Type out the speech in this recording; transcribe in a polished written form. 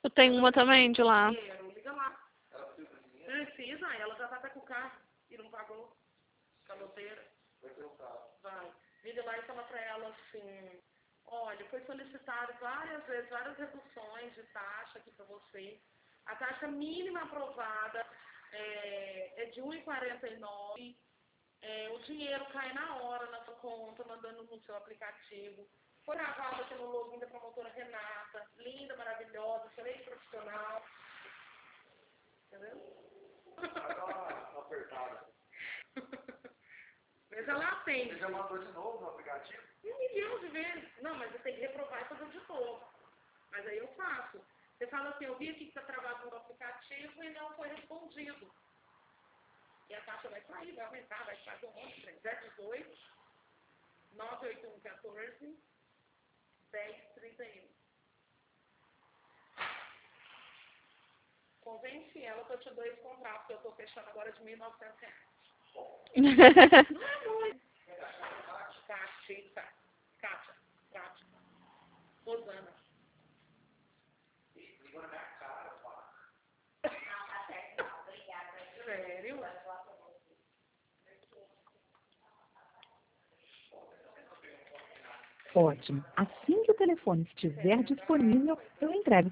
Eu tenho uma também de lá. Liga lá. Precisa, ela já tá até com o carro e não pagou. Caloteira. Vai ter o carro. Vai. Liga lá e fala pra ela assim, olha, foi solicitado várias vezes, várias reduções de taxa aqui pra você. A taxa mínima aprovada é de R$ 1,49. O dinheiro cai na hora na sua conta, mandando no seu aplicativo. Foi gravado aqui no login da promotora Renata. Linda, maravilhosa, excelente profissional. Entendeu? Uma apertada. Mas ela atende. Você já mandou de novo no aplicativo? 1 milhão de vezes. Não, mas eu tenho que reprovar e fazer de novo. Mas aí eu faço. Você fala assim, eu vi aqui que está travado no aplicativo e não foi respondido. E a taxa vai sair, vai aumentar, vai fazer um monte de trem. 018 98114 1031. Convence ela que eu te dou esse contrato que eu estou fechando agora de R$ 1.900. Não é muito. Kátia. Rosana. Ligou na minha cara, pá. Não, tá certo, não. Obrigada. Sério? Ótimo. Assim que o telefone estiver disponível, eu entrego.